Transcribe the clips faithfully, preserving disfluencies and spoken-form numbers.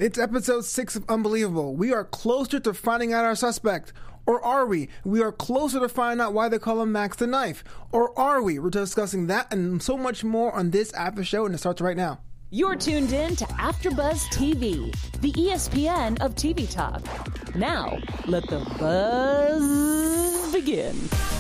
It's episode six of Unbelievable. We are closer to finding out our suspect. Or are we? We are closer to finding out why they call him Max the Knife. Or are we? We're discussing that and so much more on this after show, and it starts right now. You're tuned in to AfterBuzz T V, the E S P N of T V talk. Now, let the buzz begin.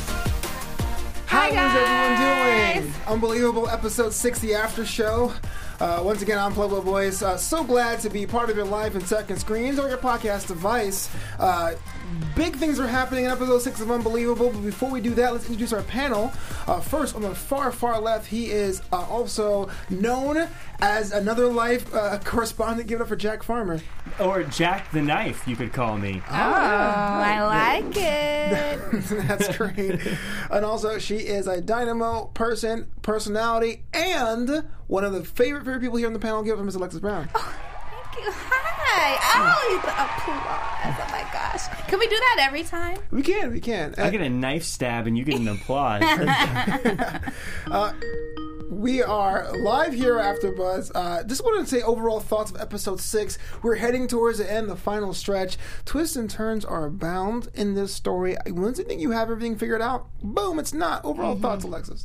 How is everyone doing? Unbelievable episode six, the after show. Uh, once again, I'm Pueblo Boys. Uh, so glad to be part of your life in second screens or your podcast device. Uh, big things are happening in episode six of Unbelievable, but before we do that, let's introduce our panel. Uh, first, on the far, far left, he is uh, also known as Another Life uh, correspondent. Give it up for Jack Farmer. Or Jack the Knife, you could call me. Oh, I like it. That's great. And also, she is a dynamo person, personality, and one of the favorite, favorite people here on the panel. Give it up for Miss Alexis Brown. Oh, thank you. Hi. Oh, the applause. Oh, my gosh. Can we do that every time? We can, we can. I get a knife stab and you get an applause. uh, We are live here after Buzz. Uh, just wanted to say overall thoughts of episode six. We're heading towards the end, the final stretch. Twists and turns are abound in this story. Once you think you have everything figured out, boom, it's not. Overall mm-hmm. thoughts, Alexis?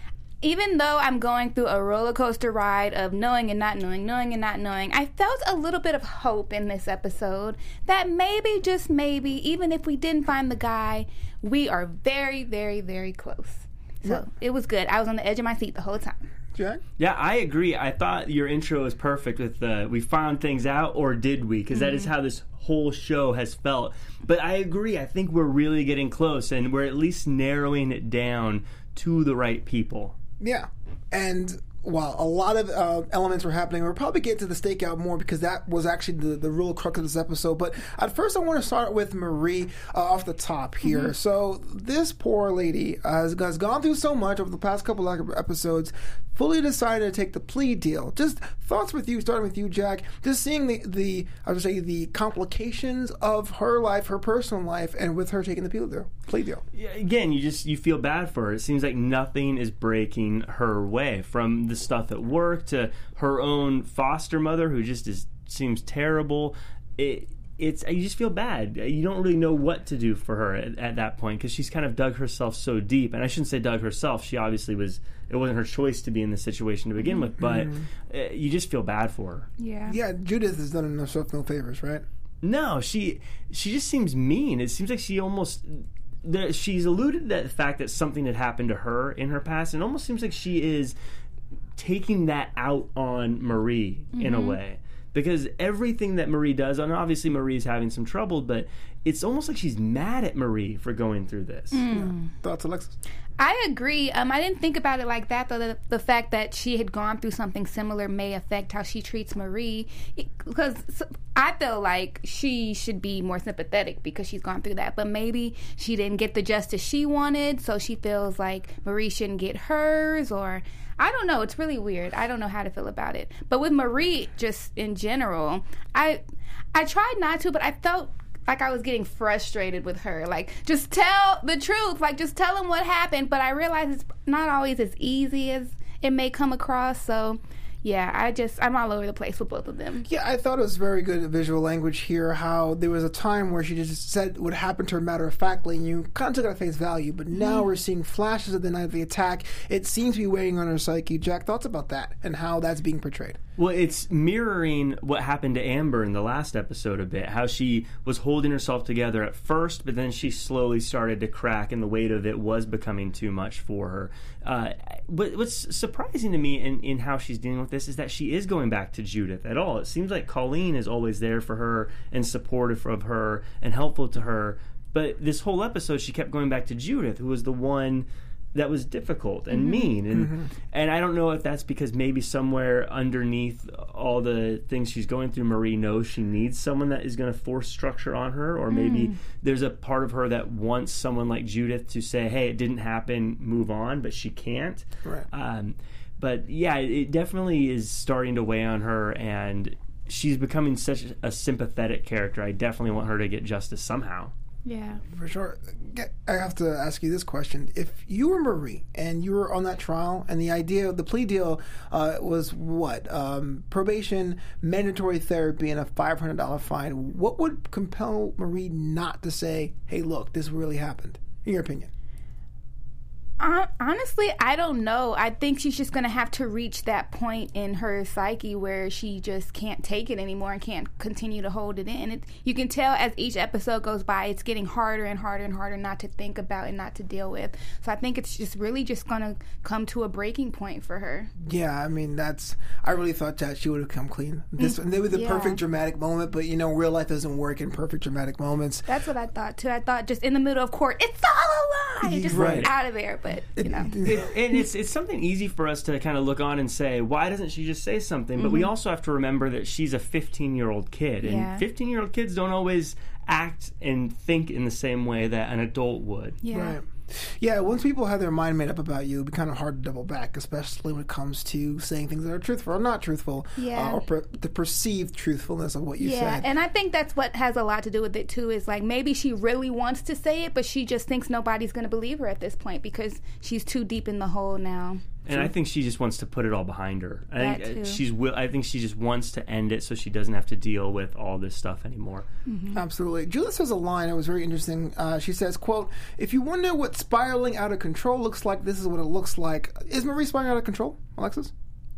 Even though I'm going through a roller coaster ride of knowing and not knowing, knowing and not knowing, I felt a little bit of hope in this episode that maybe, just maybe, even if we didn't find the guy, we are very, very, very close. So it was good. I was on the edge of my seat the whole time. Jack? Yeah, I agree. I thought your intro was perfect with the we found things out, or did we? Because mm-hmm. that is how this whole show has felt. But I agree. I think we're really getting close, and we're at least narrowing it down to the right people. Yeah. And while a lot of uh, elements were happening, we'll probably get to the stakeout more because that was actually the, the real crux of this episode. But at first, I want to start with Marie uh, off the top here. Mm-hmm. So this poor lady uh, has, has gone through so much over the past couple of episodes, fully decided to take the plea deal. Just thoughts with you, starting with you, Jack. Just seeing the, the I would say, the complications of her life, her personal life, and with her taking the plea deal. Plea deal. Yeah, again, you just you feel bad for her. It seems like nothing is breaking her way, from the stuff at work to her own foster mother, who just is seems terrible. It, it's you just feel bad. You don't really know what to do for her at, at that point because she's kind of dug herself so deep. And I shouldn't say dug herself. She obviously was. It wasn't her choice to be in this situation to begin with. But mm-hmm. uh, you just feel bad for her. Yeah. Yeah. Judith has done herself no favors, right? No, she she just seems mean. It seems like she almost. There, she's alluded to the fact that something had happened to her in her past, and it almost seems like she is taking that out on Marie mm-hmm. in a way. Because everything that Marie does, and obviously Marie's having some trouble, but it's almost like she's mad at Marie for going through this. Mm. Yeah. Thoughts, Alexis? I agree. Um, I didn't think about it like that, though. The, the fact that she had gone through something similar may affect how she treats Marie. Because I feel like she should be more sympathetic because she's gone through that. But maybe she didn't get the justice she wanted, so she feels like Marie shouldn't get hers, or I don't know. It's really weird. I don't know how to feel about it. But with Marie, just in general, I I tried not to, but I felt like I was getting frustrated with her. Like, just tell the truth. Like, just tell him what happened. But I realize it's not always as easy as it may come across. So, yeah, I just, I'm all over the place with both of them. Yeah, I thought it was very good visual language here, how there was a time where she just said what happened to her matter-of-factly, and you kind of took it at face value, but now mm. we're seeing flashes of the night of the attack. It seems to be weighing on her psyche. Jack, thoughts about that and how that's being portrayed? Well, it's mirroring what happened to Amber in the last episode a bit, how she was holding herself together at first, but then she slowly started to crack, and the weight of it was becoming too much for her. Uh, but what's surprising to me in, in how she's dealing with this is that she is going back to Judith at all. It seems like Colleen is always there for her and supportive of her and helpful to her, but this whole episode she kept going back to Judith, who was the one that was difficult and mm-hmm. mean. And mm-hmm. and I don't know if that's because maybe somewhere underneath all the things she's going through, Marie knows she needs someone that is going to force structure on her, or maybe mm. there's a part of her that wants someone like Judith to say, hey, it didn't happen, move on, but she can't. Right. Um, but yeah, it definitely is starting to weigh on her, and she's becoming such a sympathetic character. I definitely want her to get justice somehow. Yeah. For sure. I have to ask you this question. If you were Marie and you were on that trial and the idea, the plea deal uh, was what? Um, probation, mandatory therapy, and a five hundred dollars fine, what would compel Marie not to say, hey, look, this really happened, in your opinion? Uh, honestly, I don't know. I think she's just going to have to reach that point in her psyche where she just can't take it anymore and can't continue to hold it in. It, you can tell as each episode goes by, it's getting harder and harder and harder not to think about and not to deal with. So I think it's just really just going to come to a breaking point for her. Yeah, I mean, that's... I really thought that she would have come clean. This mm, was the yeah. perfect dramatic moment, but, you know, real life doesn't work in perfect dramatic moments. That's what I thought, too. I thought just in the middle of court, it's all a lie! Just right. out of there. But, you know. It, and it's it's something easy for us to kind of look on and say, why doesn't she just say something? But mm-hmm. we also have to remember that she's a fifteen-year-old kid. And yeah. fifteen-year-old kids don't always act and think in the same way that an adult would. Yeah. Right. Yeah, once people have their mind made up about you, it'd be kind of hard to double back, especially when it comes to saying things that are truthful or not truthful, yeah. uh, or per- the perceived truthfulness of what you yeah. said. And I think that's what has a lot to do with it, too, is like maybe she really wants to say it, but she just thinks nobody's going to believe her at this point because she's too deep in the hole now. And I think she just wants to put it all behind her. I that think too. she's will. I think she just wants to end it so she doesn't have to deal with all this stuff anymore. Mm-hmm. Absolutely. Julia says a line that was very interesting. Uh, she says, quote, if you wonder what spiraling out of control looks like, this is what it looks like. Is Marie spiraling out of control, Alexis?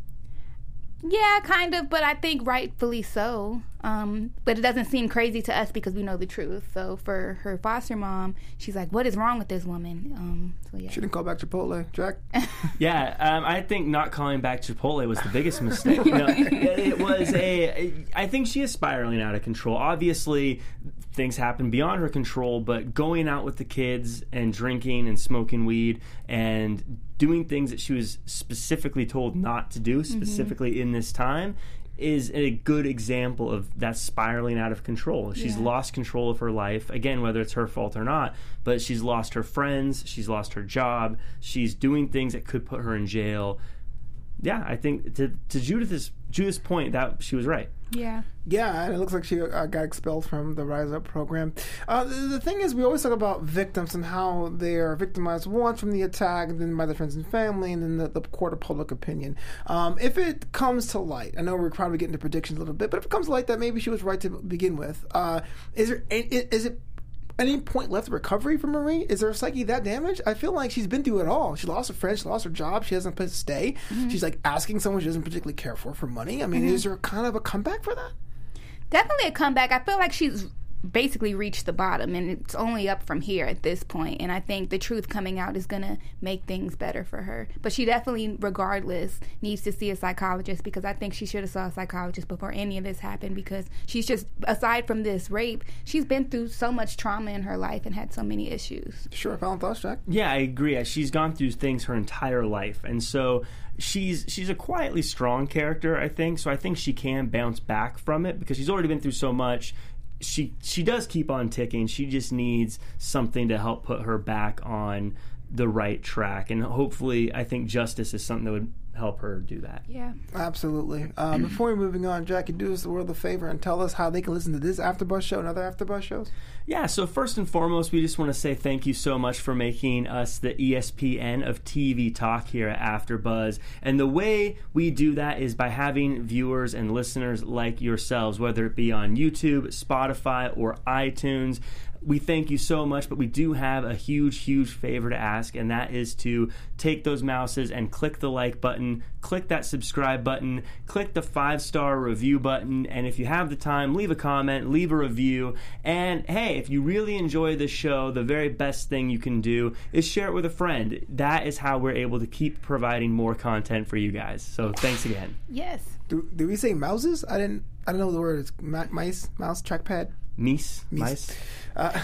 Yeah, kind of, but I think rightfully so. Um, but it doesn't seem crazy to us because we know the truth. So for her foster mom, she's like, what is wrong with this woman? Um, so yeah. She didn't call back Chipotle. Jack? Yeah, um, I think not calling back Chipotle was the biggest mistake. You know, it was a... I think she is spiraling out of control. Obviously, things happen beyond her control, but going out with the kids and drinking and smoking weed and doing things that she was specifically told not to do, specifically mm-hmm. in this time, is a good example of that spiraling out of control. She's yeah. lost control of her life, again, whether it's her fault or not, but she's lost her friends, she's lost her job, she's doing things that could put her in jail. Yeah, I think to, to Judith's, Judith's point, that she was right. Yeah. Yeah, and it looks like she uh, got expelled from the Rise Up program. Uh, the, the thing is, we always talk about victims and how they are victimized once from the attack, and then by their friends and family, and then the, the court of public opinion. Um, if it comes to light, I know we're probably getting into predictions a little bit, but if it comes to light that maybe she was right to begin with, uh, is there is it any point left of recovery for Marie? Is her psyche that damaged? I feel like she's been through it all. She lost her friends, she lost her job, she hasn't a place to stay. Mm-hmm. She's like asking someone she doesn't particularly care for for money. I mean, mm-hmm. is there kind of a comeback for that? Definitely a comeback. I feel like she's basically reached the bottom and it's only up from here at this point, and I think the truth coming out is going to make things better for her. But she definitely, regardless, needs to see a psychologist, because I think she should have saw a psychologist before any of this happened, because she's just, aside from this rape, she's been through so much trauma in her life and had so many issues. Sure. Final thoughts, Jack? Yeah, I agree. She's gone through things her entire life, and so she's she's a quietly strong character, I think, so I think she can bounce back from it because she's already been through so much. She she does keep on ticking. She just needs something to help put her back on the right track. And hopefully, I think justice is something that would help her do that. Yeah. Absolutely. Um, before we're moving on, Jack, you do us the world a favor and tell us how they can listen to this AfterBuzz show and other AfterBuzz shows? Yeah, so first and foremost, we just want to say thank you so much for making us the E S P N of T V talk here at AfterBuzz. And the way we do that is by having viewers and listeners like yourselves, whether it be on YouTube, Spotify, or iTunes. We thank you so much, but we do have a huge, huge favor to ask, and that is to take those mouses and click the like button, click that subscribe button, click the five-star review button, and if you have the time, leave a comment, leave a review, and hey, if you really enjoy this show, the very best thing you can do is share it with a friend. That is how we're able to keep providing more content for you guys. So thanks again. Yes. Do, do we say mouses? I didn't. I don't know the word. It's ma- mice, mouse, trackpad. Meese, Meese. mice. Uh,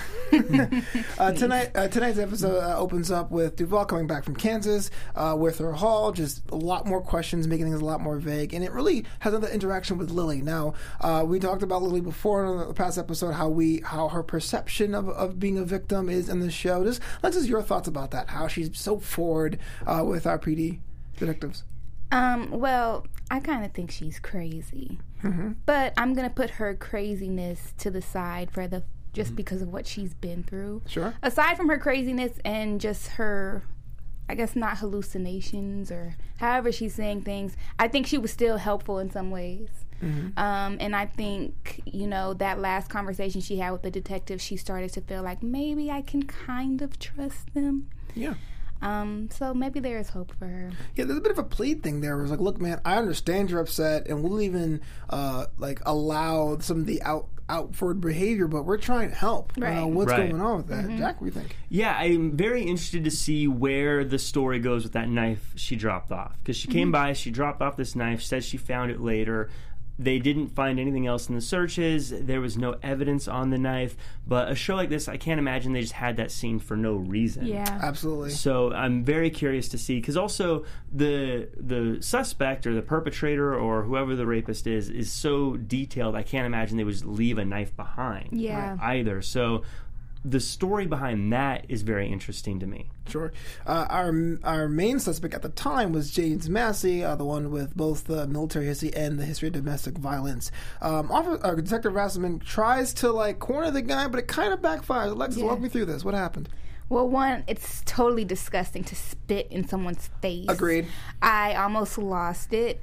uh, tonight, uh, tonight's episode uh, opens up with Duvall coming back from Kansas uh, with her Hall. Just a lot more questions, making things a lot more vague, and it really has another interaction with Lily. Now, uh, we talked about Lily before in the past episode, how we, how her perception of, of being a victim is in the show. Just, let's just your thoughts about that. How she's so forward uh, with our P D detectives. Um. Well, I kind of think she's crazy, mm-hmm. but I'm gonna put her craziness to the side for the just mm-hmm. because of what she's been through. Sure. Aside from her craziness and just her, I guess not hallucinations or however she's saying things, I think she was still helpful in some ways. Mm-hmm. Um, and I think, you know, that last conversation she had with the detective, she started to feel like maybe I can kind of trust them. Yeah. Um, so maybe there is hope for her. Yeah, there's a bit of a plead thing there. Where it's like, look, man, I understand you're upset, and we'll even uh, like allow some of the out outward behavior, but we're trying to help. Right. Uh, what's right. going on with that, mm-hmm. Jack? What do you think? Yeah, I'm very interested to see where the story goes with that knife she dropped off, because she mm-hmm. came by, she dropped off this knife, says she found it later. They didn't find anything else in the searches. There was no evidence on the knife. But a show like this, I can't imagine they just had that scene for no reason. Yeah. Absolutely. So I'm very curious to see, because also the the suspect or the perpetrator or whoever the rapist is is so detailed, I can't imagine they would just leave a knife behind Yeah. either. So the story behind that is very interesting to me. Sure. Uh, our our main suspect at the time was James Massey, uh, the one with both the military history and the history of domestic violence. Um, Officer, uh, Detective Rasselman tries to like corner the guy, but it kind of backfires. Alexis, Yeah. walk me through this. What happened? Well, one, it's totally disgusting to spit in someone's face. Agreed. I almost lost it.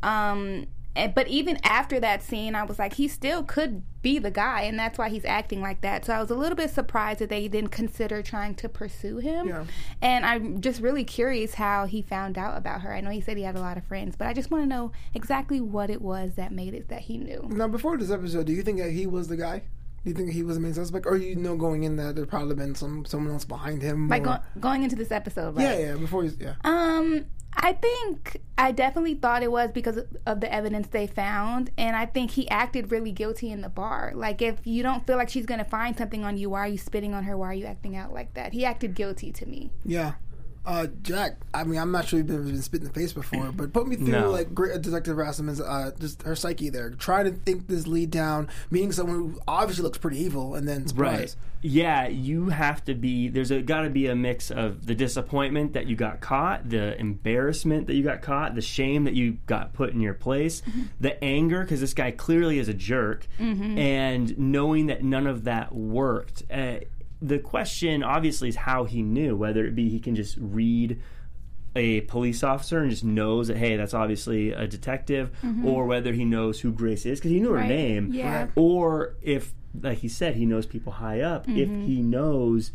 Um, and, but even after that scene, I was like, he still could be the guy, and that's why he's acting like that. So I was a little bit surprised that they didn't consider trying to pursue him. Yeah. And I'm just really curious how he found out about her. I know he said he had a lot of friends, but I just want to know exactly what it was that made it that he knew. Now, before this episode, do you think that he was the guy? Do you think he was the main suspect, or you know going in that there probably been some someone else behind him? Like or... go- going into this episode, right? Yeah, yeah. Before he's yeah. Um, I think I definitely thought it was because of the evidence they found, and I think he acted really guilty in the bar. Like, if you don't feel like she's going to find something on you, why are you spitting on her? Why are you acting out like that? He acted guilty to me. Yeah. Uh, Jack, I mean, I'm not sure you've been, been spit in the face before, but put me through, No. like, great, Detective Rasselman's, uh, just her psyche there. Trying to think this lead down, meeting someone who obviously looks pretty evil, and then surprise. Right. Yeah, you have to be, there's a got to be a mix of the disappointment that you got caught, the embarrassment that you got caught, the shame that you got put in your place, mm-hmm. the anger, because this guy clearly is a jerk, mm-hmm. and knowing that none of that worked. Uh, the question, obviously, is how he knew, whether it be he can just read a police officer and just knows that, hey, that's obviously a detective, mm-hmm. or whether he knows who Grace is, because he knew right. her name, yeah. or if, like he said, he knows people high up, mm-hmm. if he knows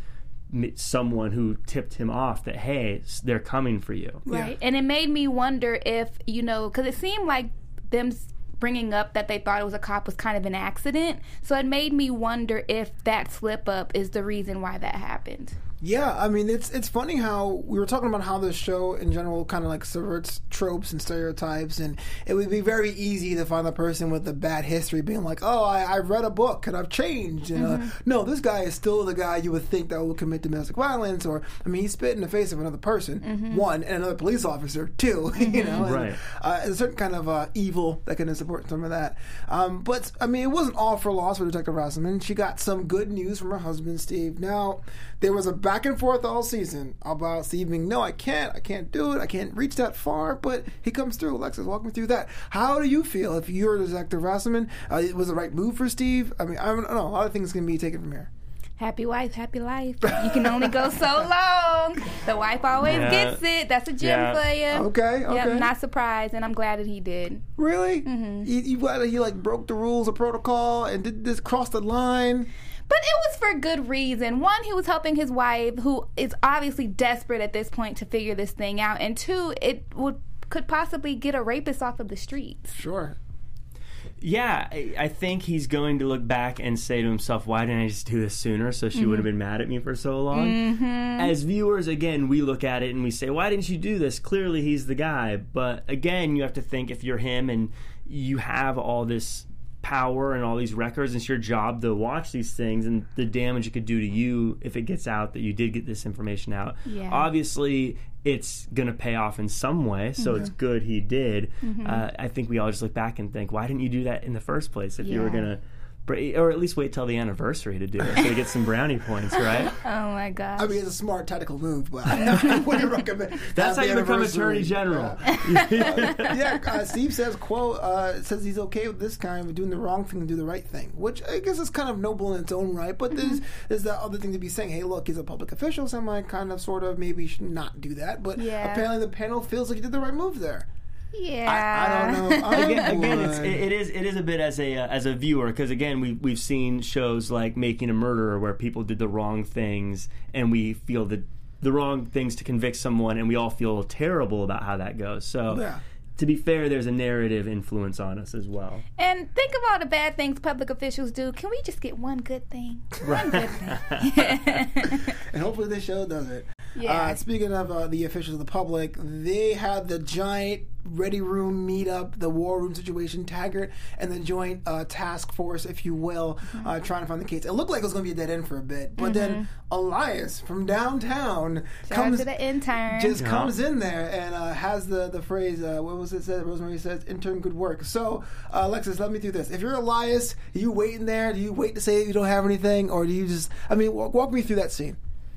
someone who tipped him off that, hey, they're coming for you. Right. Yeah. And it made me wonder if, you know, because it seemed like them bringing up that they thought it was a cop was kind of an accident. So it made me wonder if that slip up is the reason why that happened. Yeah, I mean, it's it's funny how we were talking about how this show in general kind of like subverts tropes and stereotypes, and it would be very easy to find the person with a bad history being like, oh, I, I read a book and I've changed. And, mm-hmm. uh, no, this guy is still the guy you would think that will commit domestic violence, or, I mean, he spit in the face of another person, mm-hmm. one, and another police officer, two, mm-hmm. you know. And, right. Uh, a certain kind of uh, evil that can support some of that. Um, but, I mean, it wasn't all for loss for Detective Rasselman. She got some good news from her husband, Steve. Now, there was a back and forth all season about Steve being, no, I can't, I can't do it, I can't reach that far, but he comes through. Alexis, walk me through that. How do you feel if you're Detective Rasselman? Uh, was it the right move for Steve? I mean, I don't know. A lot of things can be taken from here. Happy wife, happy life. You can only go so long. The wife always yeah. gets it. That's a gem yeah. for you. Okay, okay. Yeah, I'm not surprised, and I'm glad that he did. Really? Mm-hmm. You, you glad that he like broke the rules of protocol and did this, cross the line? But it was for good reason. One, he was helping his wife, who is obviously desperate at this point to figure this thing out. And two, it would could possibly get a rapist off of the streets. Sure. Yeah, I, I think he's going to look back and say to himself, why didn't I just do this sooner so she mm-hmm. would have been mad at me for so long? Mm-hmm. As viewers, again, we look at it and we say, why didn't you do this? Clearly he's the guy. But again, you have to think, if you're him and you have all this power and all these records, and it's your job to watch these things, and the damage it could do to you if it gets out that you did get this information out. Yeah. Obviously, it's going to pay off in some way, so mm-hmm. it's good he did. Mm-hmm. Uh, I think we all just look back and think, why didn't you do that in the first place if yeah. you were going to or at least wait till the anniversary to do it so he gets some brownie points, right? Oh my gosh. I mean, it's a smart tactical move, but I wouldn't recommend. That's how have you the become anniversary. Attorney General. Yeah, uh, yeah uh, Steve says, quote, uh, says he's okay with this kind of doing the wrong thing and do the right thing, which I guess is kind of noble in its own right, but Mm-hmm. there's, there's that other thing to be saying, hey, look, he's a public official, so I might kind of, sort of, maybe should not do that, but Yeah. apparently the panel feels like he did the right move there. Yeah. I, I don't know. I again, again it's, would. it, it is it is a bit as a uh, as a viewer, because again we we've seen shows like Making a Murderer where people did the wrong things and we feel the the wrong things to convict someone and we all feel terrible about how that goes. So Yeah. to be fair, there's a narrative influence on us as well. And think of all the bad things public officials do. Can we just get one good thing? One good thing. And hopefully this show does it. Yeah. Uh, speaking of uh, the officials of the public, they had the giant ready room meetup, the war room situation, Taggart and the joint uh, task force, if you will, Mm-hmm. uh, trying to find the case. It looked like it was going to be a dead end for a bit, but then Elias from downtown Shout out comes to the intern. just Yeah. comes in there and uh, has the the phrase, uh, what was it said? Rosemary says, intern, good work. So, uh, Alexis, let me do this. If you're Elias, are you waiting there? Do you wait to say that you don't have anything? Or do you just, I mean, walk, walk me through that scene.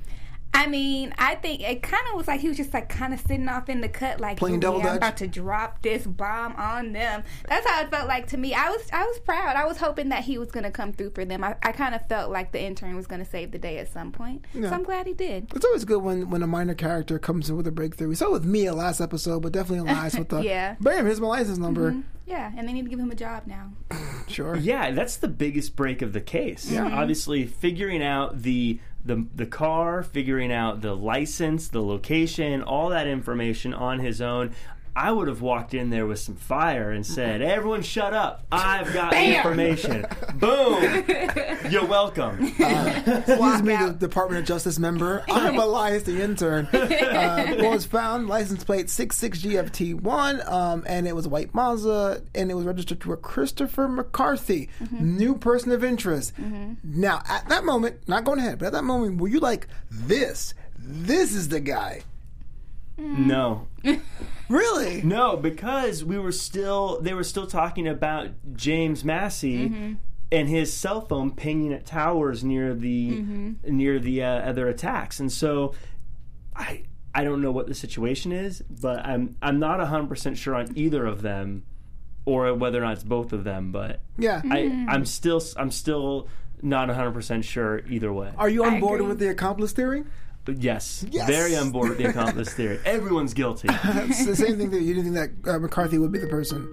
I mean, I think it kind of was like he was just like kind of sitting off in the cut, like Playing "Oh, double yeah, I'm dutch? about to drop this bomb on them. That's how it felt like to me. I was I was proud. I was hoping that he was going to come through for them. I, I kind of felt like the intern was going to save the day at some point. Yeah. So I'm glad he did. It's always good when, when a minor character comes in with a breakthrough. We saw it with Mia last episode, but definitely Elias with the, Yeah. bam, here's my license number. Yeah, and they need to give him a job now. Sure. Yeah, that's the biggest break of the case. Yeah. Obviously, figuring out the the the car, figuring out the license, the location, all that information on his own. I would have walked in there with some fire and said, "Everyone, shut up! I've got the information." Boom! You're welcome. Excuse me, the Department of Justice member. I'm Elias, the intern. Uh, what was found, license plate six six G F T one, um, and it was a white Mazda, and it was registered to a Christopher McCarthy, new person of interest. Now, at that moment, not going ahead, but at that moment, were you like, this, this is the guy? No. Really? No, because we were still they were still talking about James Massey and his cell phone pinging at towers near the near the uh, other attacks, and so I I don't know what the situation is, but I'm I'm not one hundred percent sure on either of them, or whether or not it's both of them. But Yeah. I I'm still I'm still not one hundred percent sure either way. Are you on I board agree. with the accomplice theory? But yes, Yes. very on board with the accomplice theory. Everyone's guilty. It's the same thing that you didn't think that uh, McCarthy would be the person.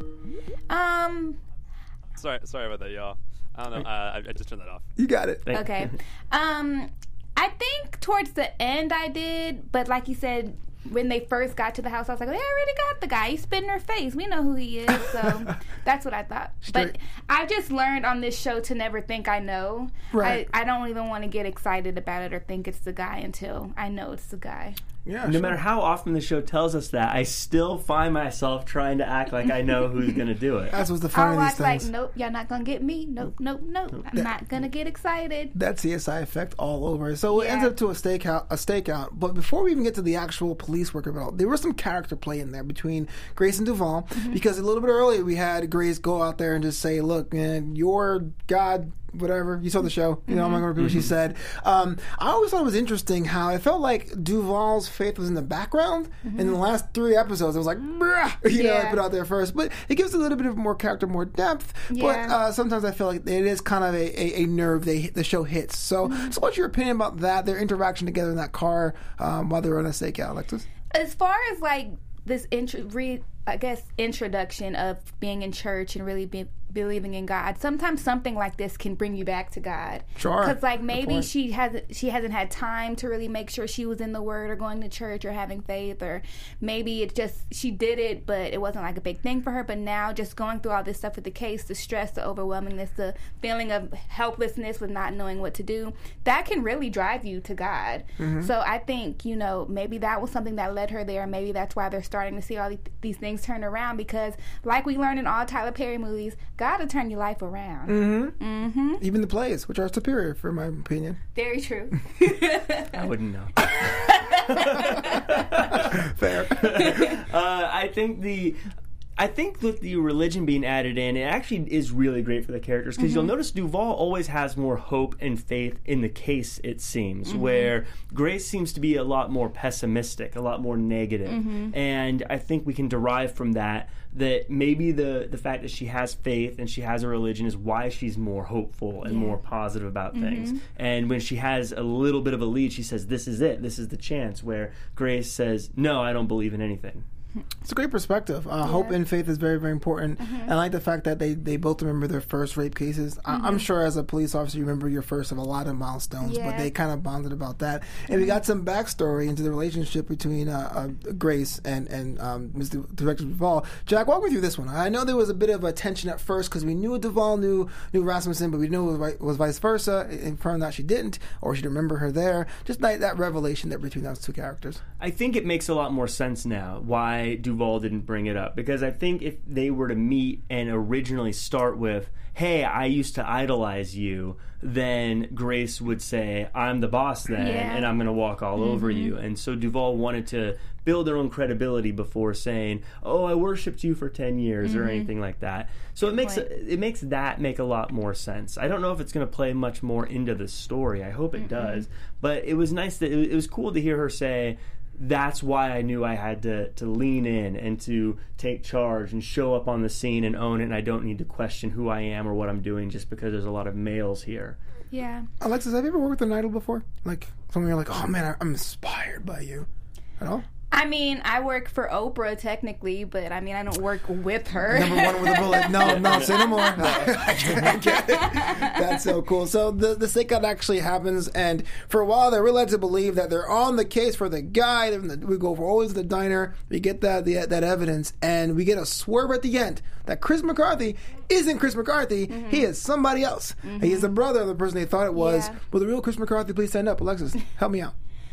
Um. Sorry, sorry about that, y'all. I don't know. Uh, I, I just turned that off. You got it. Okay. Um. I think towards the end I did, but like you said, when they first got to the house, I was like, "They already got the guy. He's spitting her face. We know who he is." So that's what I thought. Straight. But I just learned on this show to never think I know. Right. I, I don't even want to get excited about it or think it's the guy until I know it's the guy. Yeah. No sure. matter how often the show tells us that, I still find myself trying to act like I know who's going to do it. That's what's the fun I'll of these watch like, things. nope, y'all not gonna get me. Nope, nope, nope. I'm not gonna get excited. That C S I effect all over. So it Yeah. ends up to a stakeout, a stakeout. But before we even get to the actual police work of it all, there was some character play in there between Grace and Duval, Mm-hmm. because a little bit earlier we had Grace go out there and just say, "Look, man, your God." Whatever, you saw the show, you know, I'm not going to repeat what she said. Um, I always thought it was interesting how it felt like Duval's faith was in the background. And in the last three episodes, it was like, "Bruh," you know, I Yeah. put out there first. But it gives a little bit of more character, more depth. But Yeah. uh, sometimes I feel like it is kind of a, a, a nerve they the show hits. So, so what's your opinion about that, their interaction together in that car um, while they were on a stakeout, Alexis? As far as like this intro, re, I guess introduction of being in church and really be, believing in God, sometimes something like this can bring you back to God. Sure. Because like Good maybe point. she hasn't she hasn't had time to really make sure she was in the Word or going to church or having faith, or maybe it just she did it but it wasn't like a big thing for her. But now just going through all this stuff with the case, the stress, the overwhelmingness, the feeling of helplessness with not knowing what to do, that can really drive you to God. Mm-hmm. So I think, you know, maybe that was something that led her there. Maybe that's why they're starting to see all these, these things turn around, because like we learned in all Tyler Perry movies, God will turn your life around. Mm-hmm. Mm-hmm. Even the plays, which are superior, for my opinion. Very true. I wouldn't know. Fair. uh, I think the I think with the religion being added in, it actually is really great for the characters because mm-hmm. you'll notice Duvall always has more hope and faith in the case, it seems, mm-hmm. where Grace seems to be a lot more pessimistic, a lot more negative. Mm-hmm. And I think we can derive from that that maybe the, the fact that she has faith and she has a religion is why she's more hopeful and yeah. more positive about mm-hmm. things. And when she has a little bit of a lead, she says, this is it, this is the chance, where Grace says, no, I don't believe in anything. It's a great perspective. Uh, yeah. Hope and faith is very, very important. Mm-hmm. And I like the fact that they, they both remember their first rape cases. Mm-hmm. I, I'm sure as a police officer, you remember your first of a lot of milestones, yeah. but they kind of bonded about that. And mm-hmm. we got some backstory into the relationship between uh, uh, Grace and, and um, Mister Director Duvall. Jack, walk me through this one. I know there was a bit of a tension at first because we knew Duvall knew, knew Rasmussen, but we knew it was, was vice versa. It confirmed that she didn't, or she didn't remember her there. Just like that revelation there between those two characters. I think it makes a lot more sense now why Duvall didn't bring it up, because I think if they were to meet and originally start with, hey, I used to idolize you, then Grace would say, I'm the boss then, yeah. and I'm going to walk all mm-hmm. over you. And so Duvall wanted to build their own credibility before saying, oh, I worshipped you for ten years mm-hmm. or anything like that. So Good it makes point. it makes that make a lot more sense. I don't know if it's going to play much more into the story. I hope it mm-hmm. does. But it was nice that it was cool to hear her say, that's why I knew I had to, to lean in and to take charge and show up on the scene and own it, and I don't need to question who I am or what I'm doing just because there's a lot of males here. Yeah. Alexis, have you ever worked with an idol before? Like, something you're like, oh man, I'm inspired by you. At all? I mean, I work for Oprah technically, but I mean, I don't work with her. Number one with a bullet. No, no, say no more. I get it. That's so cool. So the the stakeout actually happens, and for a while they're really led to believe that they're on the case for the guy. We go for always the diner. We get that the, that evidence, and we get a swerve at the end that Chris McCarthy isn't Chris McCarthy. Mm-hmm. He is somebody else. Mm-hmm. He is the brother of the person they thought it was. Yeah. Will the real Chris McCarthy please stand up? Alexis, help me out.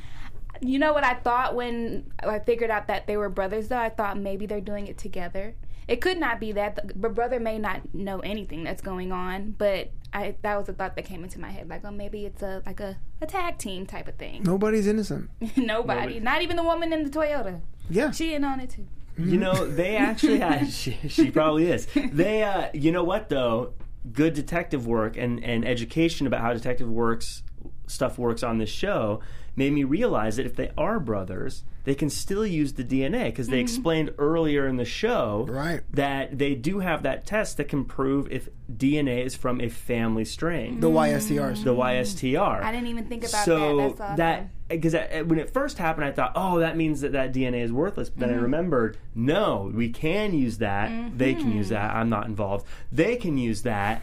You know what I thought when I figured out that they were brothers, though? I thought maybe they're doing it together. It could not be that. The brother may not know anything that's going on, but I that was a thought that came into my head. Like, oh, maybe it's a like a, a tag team type of thing. Nobody's innocent. Nobody. Nobody. Not even the woman in the Toyota. Yeah. She in on it, too. You know, they actually had... she, she probably is. They, uh, you know what, though? Good detective work and, and education about how detective works stuff works on this show made me realize that if they are brothers, they can still use the D N A because they mm-hmm. explained earlier in the show right. that they do have that test that can prove if D N A is from a family strain. The Y S T Rs. The Y S T R. I didn't even think about so that. That's awesome. that because when it first happened, I thought, oh, that means that that D N A is worthless. But then mm-hmm. I remembered, no, we can use that. Mm-hmm. They can use that. I'm not involved. They can use that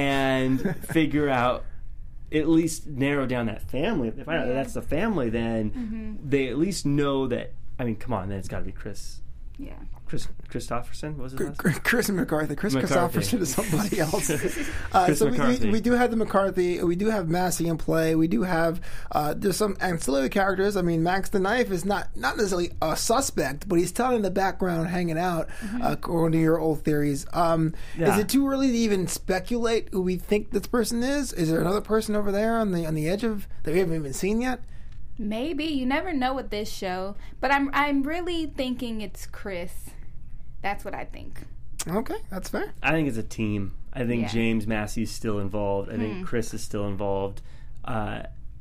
and figure out, at least narrow down that family. If they find out that that's the family, then mm-hmm. they at least know that. I mean, come on, then it's got to be Chris. Yeah. Chris Christopherson? What was his last name? Chris McCarthy. Chris McCarthy. Christopherson is somebody else. uh, Chris so we, McCarthy. we, we do have the McCarthy. We do have Massey in play. We do have uh, there's some ancillary characters. I mean, Max the Knife is not not necessarily a suspect, but he's telling the background, hanging out, mm-hmm. uh, according to your old theories. Um, yeah. Is it too early to even speculate who we think this person is? Is there another person over there on the on the edge of that we haven't even seen yet? Maybe. You never know with this show, but I'm I'm really thinking it's Chris. That's what I think. Okay, that's fair. I think it's a team. I think Yeah. James Massey's still involved. I Hmm. think Chris is still involved. Uh,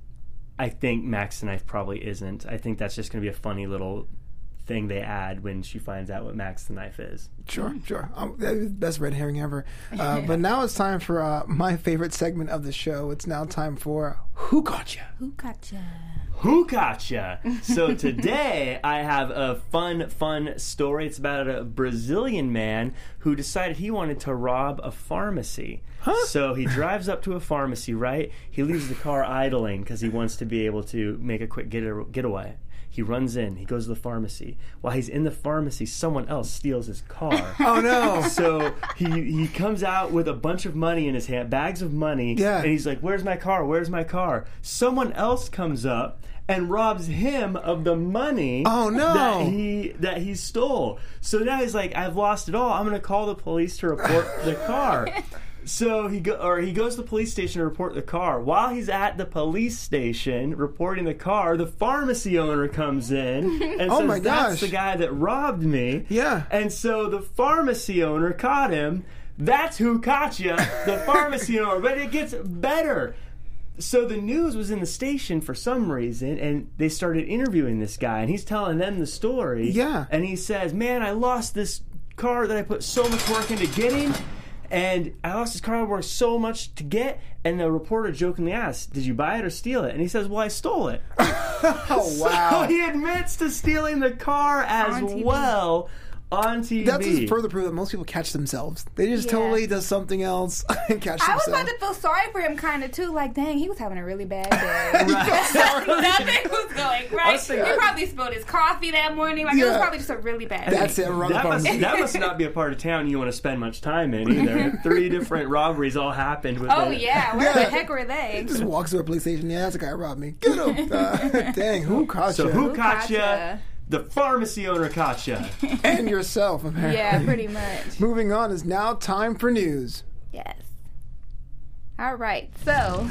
I think Max the Knife probably isn't. I think that's just going to be a funny little thing they add when she finds out what Max the Knife is. Sure, sure. Um, that is the best red herring ever. Uh, but now it's time for uh, my favorite segment of the show. It's now time for Who Caught Ya? Who gotcha? Who gotcha? So today I have a fun, fun story. It's about a Brazilian man who decided he wanted to rob a pharmacy. Huh? So he drives up to a pharmacy, right? He leaves the car idling because he wants to be able to make a quick get- getaway. He runs in. He goes to the pharmacy. While he's in the pharmacy, someone else steals his car. Oh, no. So he he comes out with a bunch of money in his hand, bags of money, Yeah. and he's like, where's my car? Where's my car? Someone else comes up and robs him of the money Oh, no. that he that he stole. So now he's like, I've lost it all. I'm going to call the police to report the car. So he go, or he goes to the police station to report the car. While he's at the police station reporting the car, the pharmacy owner comes in and Oh says, my "That's gosh. the guy that robbed me." Yeah. And so the pharmacy owner caught him. That's who caught you, the pharmacy owner. But it gets better. So the news was in the station for some reason, and they started interviewing this guy, and he's telling them the story. Yeah. And he says, "Man, I lost this car that I put so much work into getting, and I lost this car I worked so much to get." And the reporter jokingly asked, "Did you buy it or steal it?" And he says, "Well, I stole it." Oh, wow. So he admits to stealing the car as On T V. well on T V. That's just further proof that most people catch themselves. They just Yeah. totally does something else and catch I was themselves. about to feel sorry for him, kind of too. Like, dang, he was having a really bad day. Right. Nothing was going right. was He thinking- probably spilled his coffee that morning. Like, it was Yeah. probably just a really bad day. That's it. Run That the must, pharmacy. that must not be a part of town you want to spend much time in either. Three different robberies all happened with Oh, it. yeah. Where Yeah. the heck were they? Just walks to a police station. Yeah, that's the guy who robbed me. Get him. Uh, dang, who caught So you? who Who caught caught ya? ya? The pharmacy owner caught ya. And yourself, apparently. Yeah, pretty much. Moving on is now time for news. Yes. All right. So,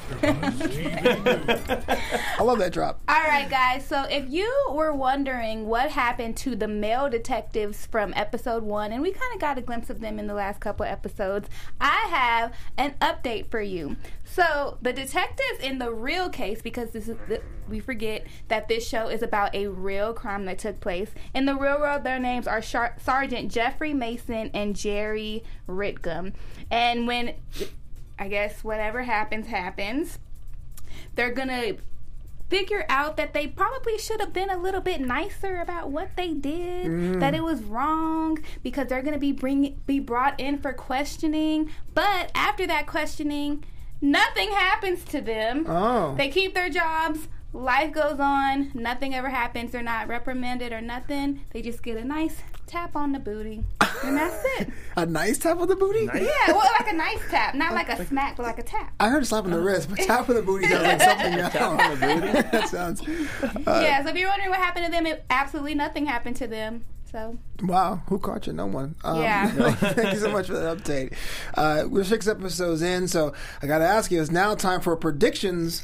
I love that drop. all right, guys. So, if you were wondering what happened to the male detectives from episode one, and we kind of got a glimpse of them in the last couple episodes, I have an update for you. So, the detectives in the real case, because this is the, we forget that this show is about a real crime that took place. In the real world, their names are Char- Sergeant Jeffrey Mason and Jerry Ritgum. And when, I guess, whatever happens, happens, they're gonna figure out that they probably should have been a little bit nicer about what they did, mm. that it was wrong, because they're gonna be bring be brought in for questioning. But after that questioning, nothing happens to them. Oh. They keep their jobs. Life goes on. Nothing ever happens. They're not reprimanded or nothing. They just get a nice tap on the booty, and that's it. A nice tap on the booty? Nice. Yeah, well, like a nice tap, not like a smack, but like a tap. I heard a slap on the wrist, but tap on the booty sounds like something else. That sounds. Uh, Yeah, so if you're wondering what happened to them, it, absolutely nothing happened to them. So Wow, who caught you? No one. Um, Yeah. Thank you so much for that update. Uh, we're six episodes in, so I got to ask you, it's now time for predictions.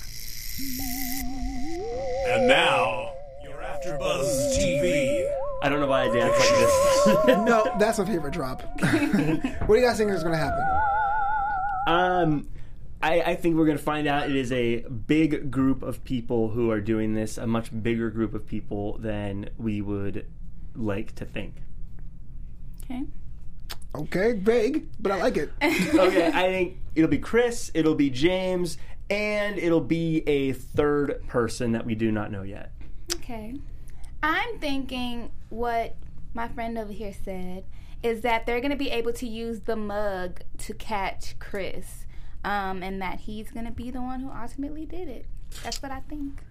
And now, your AfterBuzz T V. I don't know why I dance like this. No, that's my favorite drop. What do you guys think is going to happen? Um, I, I think we're going to find out it is a big group of people who are doing this, a much bigger group of people than we would like to think. okay. Okay, vague, but I like it. Okay, I think it'll be Chris, it'll be James, and it'll be a third person that we do not know yet. Okay. I'm thinking what my friend over here said is that they're going to be able to use the mug to catch Chris, um, and that he's going to be the one who ultimately did it. That's what I think.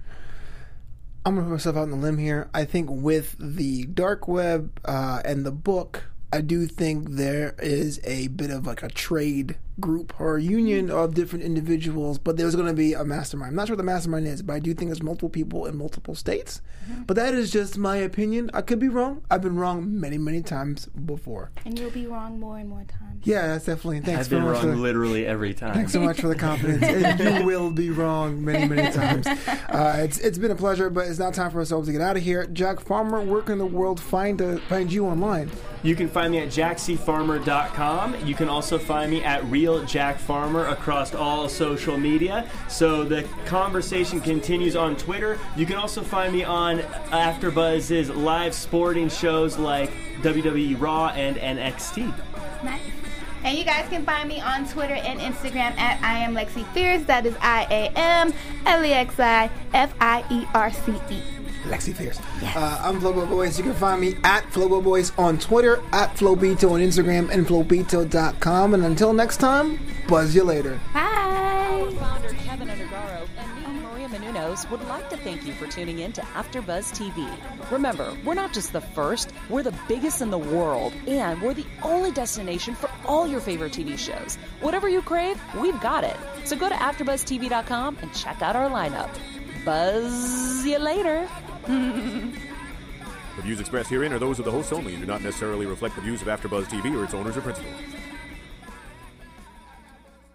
I'm going to put myself out on the limb here. I think with the dark web uh, and the book, I do think there is a bit of like a trade group or a union of different individuals, but there's going to be a mastermind. I'm not sure what the mastermind is, but I do think there's multiple people in multiple states. Mm-hmm. But that is just my opinion. I could be wrong. I've been wrong many, many times before. And you'll be wrong more and more times. Yeah, that's definitely. Thanks I've been very much wrong for the, literally every time. Thanks so much for the confidence. And you will be wrong many, many times. Uh, it's it's been a pleasure, but it's now time for us all to get out of here. Jack Farmer, where can the world find uh, find you online? You can find me at jack c farmer dot com. You can also find me at Real Jack Farmer across all social media. So the conversation continues on Twitter. You can also find me on AfterBuzz's live sporting shows like W W E Raw and N X T. Nice. And you guys can find me on Twitter and Instagram at I am Lexi Fierce. That is I A M L E X I F I E R C E. Lexi Fierce. Yes. Uh, I'm Flobo Boys. You can find me at Flobo Boys on Twitter, at Flobito on Instagram, and Flobito dot com. And until next time, buzz you later. Bye. Founder Kevin Undergaro and me, Maria Menounos, would like to thank you for tuning in to AfterBuzz T V. Remember, we're not just the first, we're the biggest in the world, and we're the only destination for all your favorite T V shows. Whatever you crave, we've got it. So go to after buzz T V dot com and check out our lineup. Buzz you later. The views expressed herein are those of the hosts only and do not necessarily reflect the views of AfterBuzz T V or its owners or principals.